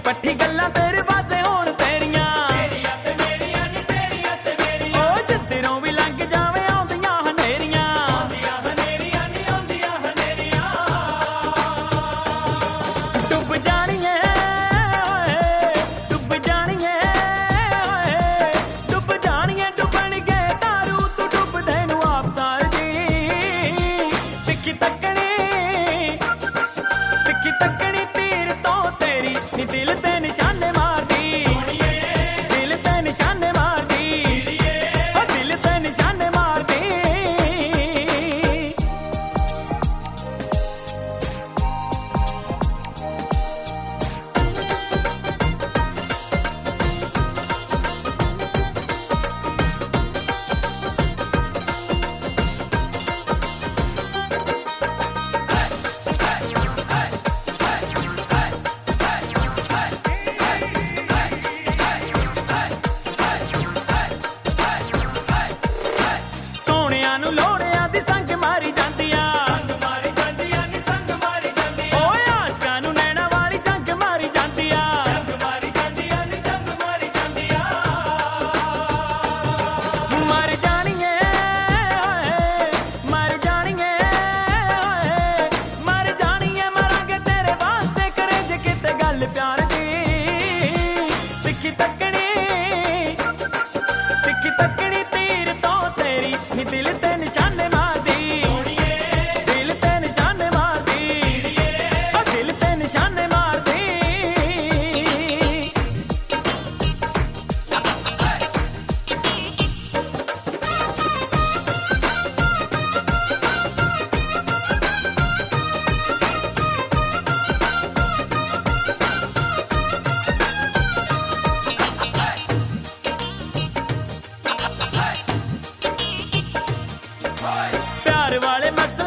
ਪੱਠੀ ਗੱਲਾਂ ਤੇਰੇ ਵਾਸਤੇ ਹੋਣ ਤੇਰੀਆਂ ਤੇ ਮੇਰੀਆਂ ਨੀ ਤੇਰੀਆਂ ਤੇ ਮੇਰੀਆਂ ਓ ਜਿੱਧਰੋਂ ਵੀ ਲੰਘ ਜਾਵੇ ਆਉਂਦੀਆਂ ਹਨੇਰੀਆਂ ਨੀ ਆਉਂਦੀਆਂ ਹਨੇਰੀਆਂ ਡੁੱਬ ਜਾਣੀਏ ਡੁੱਬ ਜਾਣੀਏ ਡੁੱਬ ਜਾਣੀਏ ਡੁੱਬਣਗੇ ਤਾਰੂ ਤੂੰ ਡੁੱਬਦੇ ਨੂੰ ਆਪ ਤਾਰਦੀ ਤਿੱਖੀ ਤੱਕਣੀ ਤੀਰ ਤੋਂ ਤੇਰੀ ਨੀ ਦਿਲ ਤੇ ਨਿਸ਼ਾਨੇ ਮਾਰਦੀ ਦਿਲ ਤੇ ਨਿਸ਼ਾਨੇ ਮਾਰਦੀ ਓ ਦਿਲ ਤੇ ਨਿਸ਼ਾਨੇ ਮਾਰਦੀ ਸੋਹਣਿਆਂ ਨੂੰ ਲੋੜਿਆਂ ਦੀ ਸੰਗ ਮਾਰੀ ਜਾਂਦੀਆਂ ਨੀ ਸੰਗ ਮਾਰੀ ਜਾਂਦੀਆਂ ਓਏ ਆਸ਼ਕਾਂ ਨੂੰ ਨੈਣਾ ਵਾਲੀ ਜੰਗ ਮਾਰੀ ਜਾਂਦੀਆਂ ਨੀ ਜੰਗ ਮਾਰੀ ਜਾਂਦੀਆਂ ਮਰ ਜਾਣੀਏ ਮਰ ਜਾਣੀਏ ਮਰ ਜਾਣੀਏ ਮਰਾਂਗੇ ਤੇਰੇ ਵਾਸਤੇ ਕਰੇ ਜੇ ਕਿਤੇ ਗੱਲ ਪਿਆਰ ਦੀ ਤਿੱਖੀ ਤੱਕਣੀ ਤੀਰ ਤੋਂ ਤੇਰੀ ਨੀ ਦਿਲ ਤੇ ਨਿਸ਼ਾਨੇ ਮਾਰਦੀ ਦਿਲ ਤੇ ਨਿਸ਼ਾਨੇ ਮਾਰਦੀ ਓ ਦਿਲ ਤੇ ਨਿਸ਼ਾਨੇ ਮਾਰਦੀ प्यार वाले मकसद